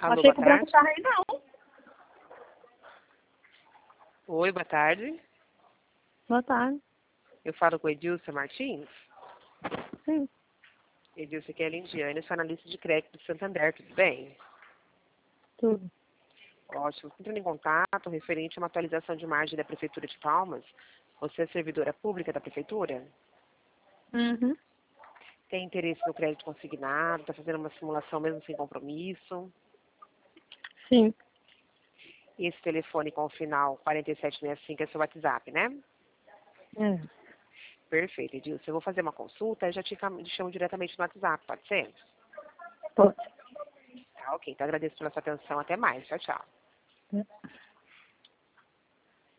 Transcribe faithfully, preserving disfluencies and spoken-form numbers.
Alô, Achei boa que o branco tarde. tava aí, não. Oi, boa tarde. Boa tarde. Eu falo com Edilson Martins. Sim, Edilson, aqui é a Lindiane, sou analista de crédito do Santander, tudo bem? tudo. Ótimo. Entrando em contato referente a uma atualização de margem da Prefeitura de Palmas. Você é servidora pública da Prefeitura? Uhum. Tem interesse no crédito consignado? Está fazendo uma simulação mesmo sem compromisso? Sim. E esse telefone com o final quarenta e sete sessenta e cinco é seu WhatsApp, né? É. Perfeito, Edilson. Eu vou fazer uma consulta e já te cam- te chamo diretamente no WhatsApp, pode ser? Pode. Tá, ok. Então agradeço pela sua atenção. Até mais. Tchau, tchau. É.